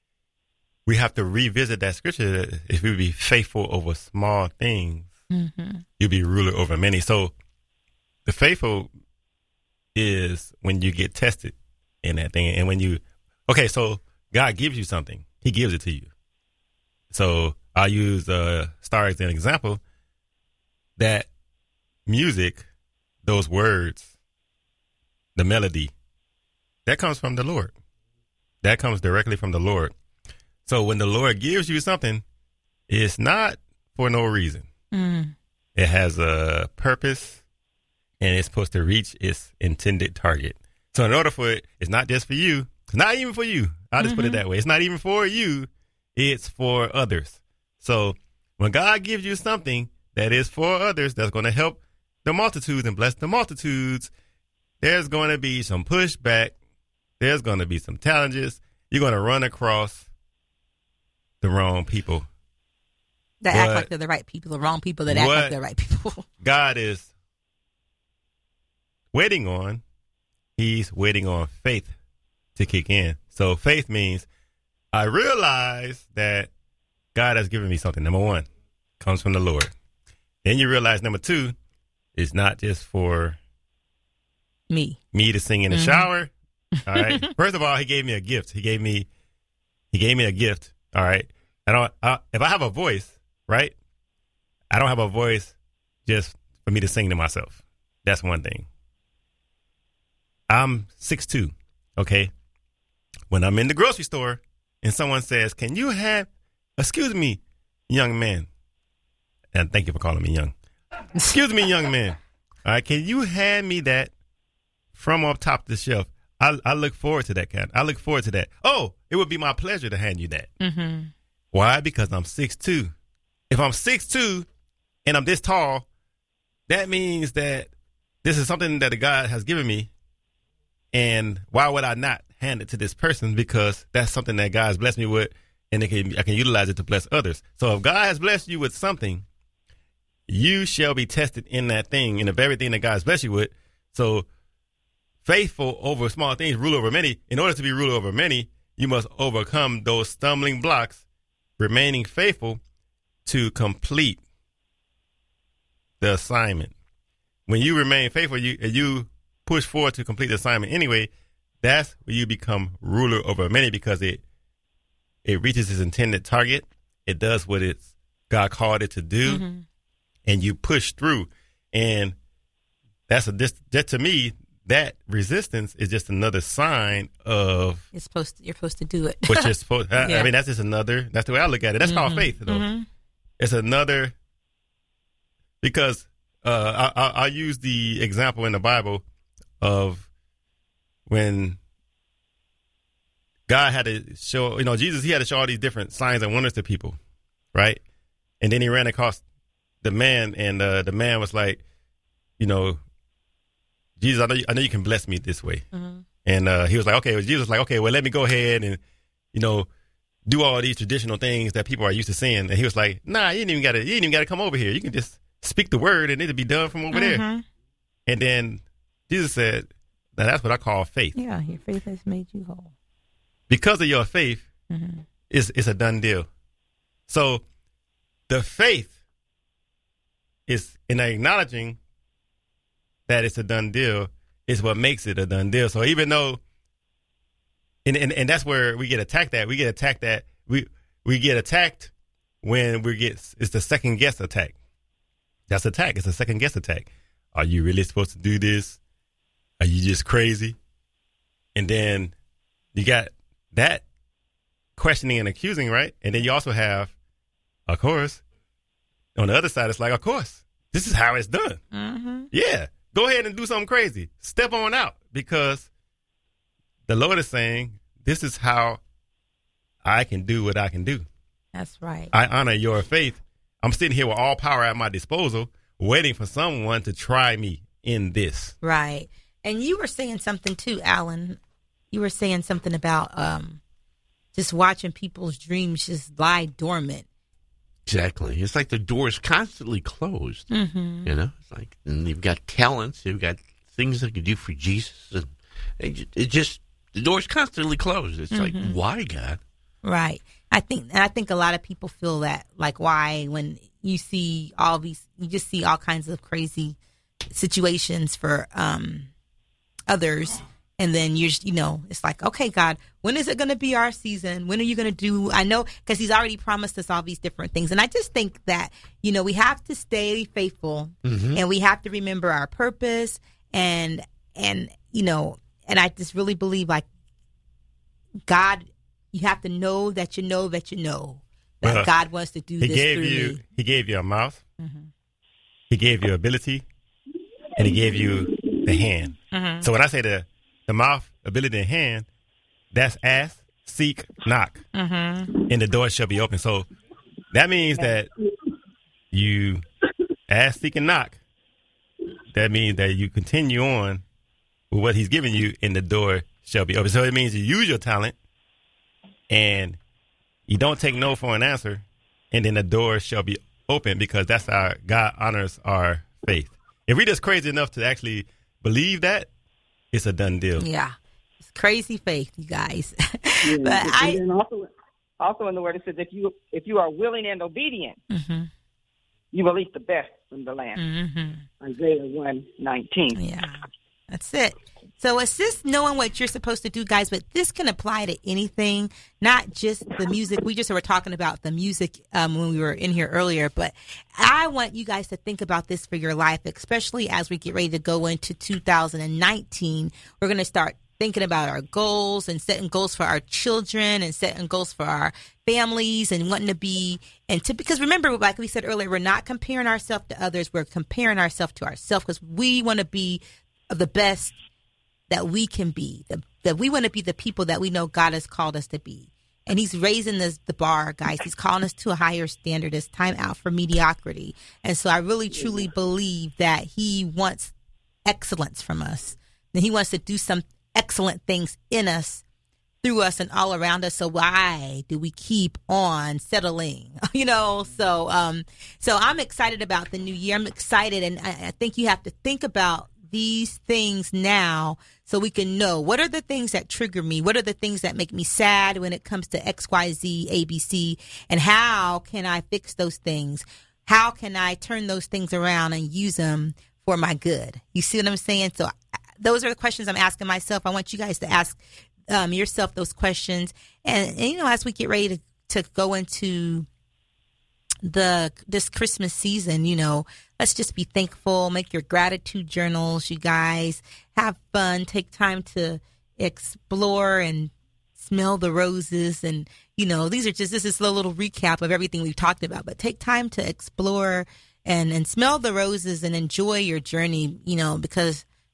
we have to revisit that scripture. If we be faithful over small things, mm-hmm. you'll be ruler over many. So the faithful is when you get tested in that thing. And when you, okay, so God gives you something. He gives it to you. So I'll use uh, Star as an example. That music, those words, the melody, that comes from the Lord. That comes directly from the Lord. So when the Lord gives you something, it's not for no reason. Mm. It has a purpose. And it's supposed to reach its intended target. So in order for it, it's not just for you. It's not even for you. I'll just mm-hmm. put it that way. It's not even for you. It's for others. So when God gives you something that is for others, that's going to help the multitudes and bless the multitudes, there's going to be some pushback. There's going to be some challenges. You're going to run across the wrong people.
That but act like they're the right people, the wrong people that act like they're the right people.
God is waiting on, he's waiting on faith to kick in. So faith means I realize that God has given me something. Number one, comes from the Lord. Then you realize number two, it's not just for
me,
me to sing in the mm-hmm. shower. All right. First of all, he gave me a gift. He gave me, he gave me a gift. All right. I don't, I, if I have a voice, right? I don't have a voice just for me to sing to myself. That's one thing. I'm six two, okay? When I'm in the grocery store and someone says, can you have, excuse me, young man. And thank you for calling me young. Excuse me, young man. All right, can you hand me that from up top of the shelf? I, I look forward to that, Kat. I look forward to that. Oh, it would be my pleasure to hand you that. Mm-hmm. Why? Because I'm six two. If I'm six two and I'm this tall, that means that this is something that God has given me. And why would I not hand it to this person? Because that's something that God has blessed me with, and it can, I can utilize it to bless others. So if God has blessed you with something, you shall be tested in that thing, in the very thing that God has blessed you with. So faithful over small things, rule over many. In order to be ruler over many, you must overcome those stumbling blocks, remaining faithful to complete the assignment. When you remain faithful, you you push forward to complete the assignment anyway, that's where you become ruler over many, because it it reaches its intended target. It does what it's God called it to do, mm-hmm. and you push through. And that's a just, just to me, that resistance is just another sign of
it's supposed to, you're supposed to do it.
Which is supposed. I, yeah. I mean, that's just another. That's the way I look at it. That's mm-hmm. called faith, though. Mm-hmm. It's another, because uh, I, I, I use the example in the Bible of when God had to show, you know, Jesus, he had to show all these different signs and wonders to people, right? And then he ran across the man, and uh, the man was like, you know, Jesus, I know you, I know you can bless me this way. Mm-hmm. And uh, he was like, okay, well, Jesus was like, okay, well, let me go ahead and, you know, do all these traditional things that people are used to seeing. And he was like, nah, you ain't even got to, you ain't even got to come over here. You can just speak the word and it'll be done from over mm-hmm. there. And then Jesus said, now that's what I call faith.
Yeah, your faith has made you whole.
Because of your faith, mm-hmm. it's, it's a done deal. So the faith is in acknowledging that it's a done deal is what makes it a done deal. So even though, and, and, and that's where we get attacked at. We get attacked at, we, we get attacked when we get, it's the second guess attack. That's attack. It's a second guess attack. Are you really supposed to do this? Are you just crazy? And then you got that questioning and accusing, right? And then you also have, of course, on the other side, it's like, of course, this is how it's done. Mm-hmm. Yeah, go ahead and do something crazy. Step on out, because the Lord is saying, this is how I can do what I can do.
That's right.
I honor your faith. I'm sitting here with all power at my disposal, waiting for someone to try me in this.
Right. And you were saying something too, Alan. You were saying something about um, just watching people's dreams just lie dormant.
Exactly. It's like the door is constantly closed. Mm-hmm. You know, it's like, and you've got talents, you've got things that you do for Jesus, and it, it just, the door's constantly closed. It's mm-hmm. like, why, God?
Right. I think, and I think a lot of people feel that, like, why, when you see all these, you just see all kinds of crazy situations for um, others. And then you're, you know, it's like, okay, God, when is it going to be our season? When are you going to do? I know, because he's already promised us all these different things. And I just think that, you know, we have to stay faithful mm-hmm. and we have to remember our purpose. And, and, you know, and I just really believe, like, God, you have to know that you know that you know that well, God wants to do
he
this
gave
through
you,
me.
He gave you a mouth. Mm-hmm. He gave you ability. And he gave you the hand. Mm-hmm. So when I say the, the mouth, ability, and hand, that's ask, seek, knock. Mm-hmm. And the door shall be open. So that means that you ask, seek, and knock. That means that you continue on with what he's giving you, and the door shall be open. So it means you use your talent, and you don't take no for an answer, and then the door shall be open, because that's how God honors our faith. If we're just crazy enough to actually believe that, it's a done deal.
Yeah. It's crazy faith, you guys.
Yeah,
but
and
I
then also, also in the word it says, if you if you are willing and obedient, mm-hmm. you will eat the best from the land. Mm-hmm. Isaiah one nineteen.
Yeah. That's it. So it's just knowing what you're supposed to do, guys, but this can apply to anything, not just the music. We just were talking about the music um, when we were in here earlier, but I want you guys to think about this for your life, especially as we get ready to go into two thousand nineteen. We're going to start thinking about our goals and setting goals for our children and setting goals for our families and wanting to be, and to, because remember, like we said earlier, we're not comparing ourselves to others. We're comparing ourselves to ourselves, because we want to be the best that we can be, the, that we want to be the people that we know God has called us to be. And he's raising this, the bar, guys. He's calling us to a higher standard. It's time out for mediocrity. And so I really, truly believe that he wants excellence from us. And he wants to do some excellent things in us, through us, and all around us. So why do we keep on settling? You know, so um, so I'm excited about the new year. I'm excited. And I, I think you have to think about these things now, so we can know what are the things that trigger me, what are the things that make me sad when it comes to X, Y, Z, A, B, C, and how can I fix those things? How can I turn those things around and use them for my good? You see what I'm saying? So those are the questions I'm asking myself. I want you guys to ask um, yourself those questions. And, and, you know, as we get ready to, to go into the this Christmas season, you know, let's just be thankful. Make your gratitude journals, you guys. Have fun. Take time to explore and smell the roses. And, you know, these are just, this is a little recap of everything we've talked about. But take time to explore and, and smell the roses and enjoy your journey, you know, because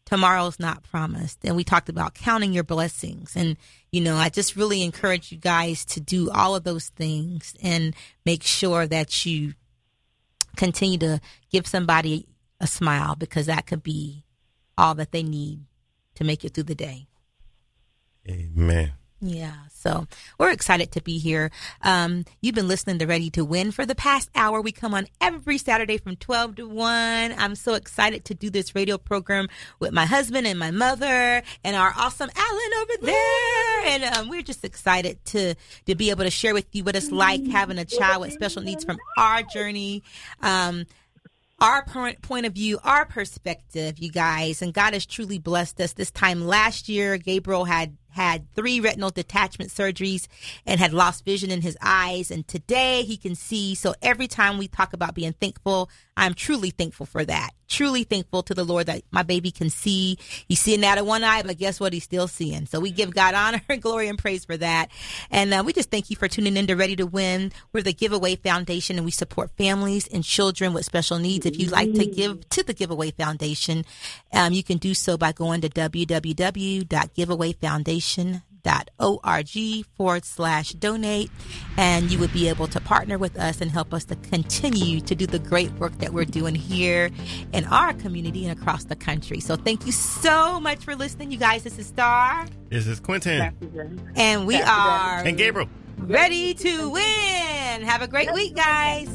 tomorrow's not promised. And we talked about counting your blessings. And, you know, I just really encourage you guys to do all of those things and make sure that you continue to give somebody a smile, because that could be all that they need to make it through the day.
Amen.
Yeah, so we're excited to be here. Um, you've been listening to Ready to Win for the past hour. We come on every Saturday from twelve to one. I'm so excited to do this radio program with my husband and my mother and our awesome Alan over there. And um, we're just excited to, to be able to share with you what it's like having a child with special needs from our journey. Um, Our point of view, our perspective, you guys, and God has truly blessed us. This time last year, Gabriel had had three retinal detachment surgeries and had lost vision in his eyes. And today he can see. So every time we talk about being thankful, I'm truly thankful for that. Truly thankful to the Lord that my baby can see. He's seeing out of one eye, but guess what? He's still seeing. So we give God honor, glory, and praise for that. And uh, we just thank you for tuning in to Ready to Win. We're the Giveaway Foundation, and we support families and children with special needs. If you'd like to give to the Giveaway Foundation, um, you can do so by going to www.giveawayfoundation.org forward slash donate, and you would be able to partner with us and help us to continue to do the great work that we're doing here in our community and across the country. So thank you so much for listening, you guys. This is Star.
This is Quentin.
And we are
and Gabriel.
Ready to Win. Have a great week, guys.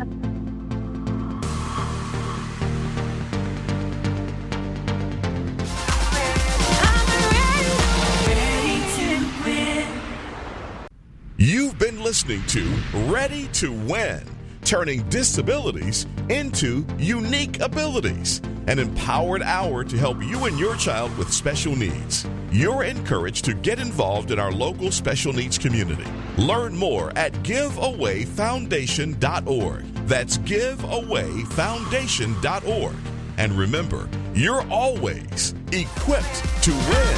You've been listening to Ready to Win, turning disabilities into unique abilities. An empowered hour to help you and your child with special needs. You're encouraged to get involved in our local special needs community. Learn more at give away foundation dot org. That's give away foundation dot org. And remember, you're always equipped to win.